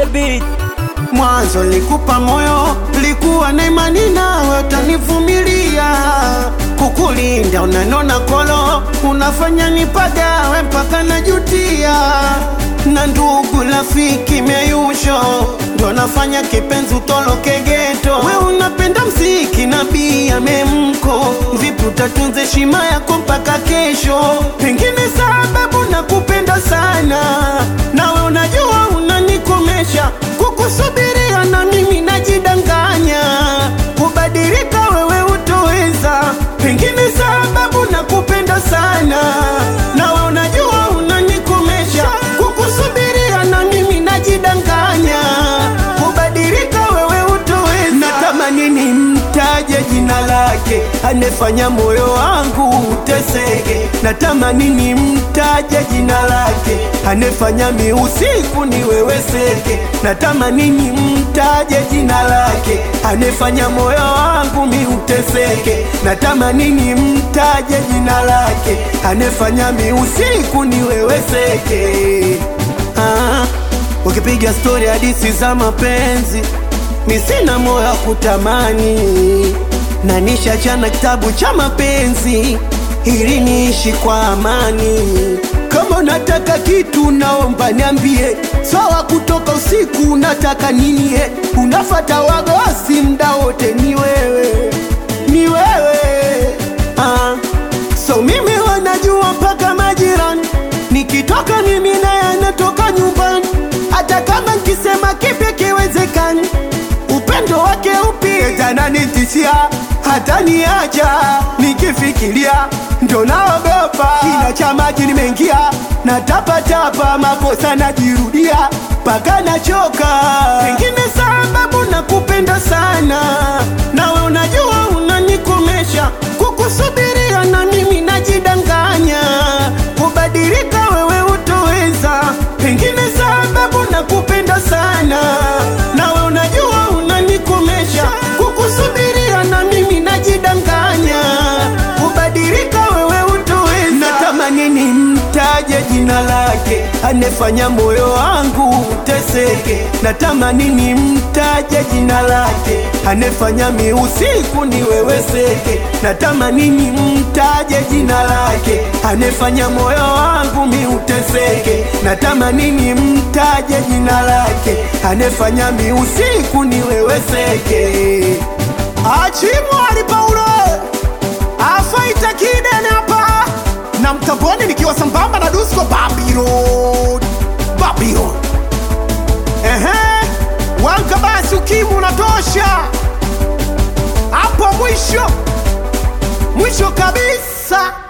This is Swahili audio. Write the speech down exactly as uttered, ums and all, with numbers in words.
the beat. Mwanzo likupa moyo, likuwa na imani nawe utanivumilia. Kukulinda unanona kolo, unafanya nipagawe mpaka najutia. Na ndugu rafiki meyusho, ndo nafanya kipenzi utoloke geto. We unapenda mziki na bia memko, vipi utatunza heshima yako mpaka kesho? Pengine sababu nakupenda sana, nawe unajua unanikomesha. Kukusubiria na mimi najidanganya, kubadilika wewe utoweza. Pengine sababu nakupenda sana, nawe unajua unanikomesha. Kukusubiria na mimi najidanganya, kubadilika wewe utoweza. Natamani nimtaje jina lake, anefanya moyo wangu uteseke. Natamani nimtaje jina lake, anefanya mi usiku niweweseke. Natamani nimtaje jina lake, anefanya moyo wangu mi uteseke. Natamani nimtaje jina lake, anefanya mi usiku niweweseke. Ah, ukipiga story hadithi za mapenzi, mi sina moyo kutamani. Na nishachana kitabu cha mapenzi ili niishi kwa amani. Kama unataka kitu naomba niambie, sawa kutoka usiku unataka nini? Unafata wagosi mda wote ni wewe, ni wewe. Ah, so mimi wanajua mpaka majirani, nikitoka mimi naye anatoka nyumbani. Hata kama nikisema kipi kiwezekani, upendo wake upi tena nitishia. Hata niacha nikifikiria ndo naogopa. Kina cha maji nimeingia, na tapa tapa makosa najirudia paka nachoka. Pengine sababu nakupenda sana, nawe unajua unanikomesha. Kukusubiria na mimi najidanganya, kubadilika wewe utoweza. Pengine sababu nakupenda sana, nawe unajua unanikomesha. Kukusubiria na mimi najidanganya, kubadilika wewe utoweza. Natamani nimtaje jina lake, anefanya moyo wangu uteseke. Natamani nimtaje jina lake, anefanya mi usiku niweweseke. Natamani nimtaje jina lake, anefanya moyo wangu mi uteseke. Natamani nimtaje jina lake, anefanya mi usiku niweweseke. Achimwari Paulo afaita kidene hapa na mtamboni, nikiwa sambamba na Dusko Babylon Babylon. Ehe, wanka basi ukimu unatosha hapo mwisho mwisho kabisa.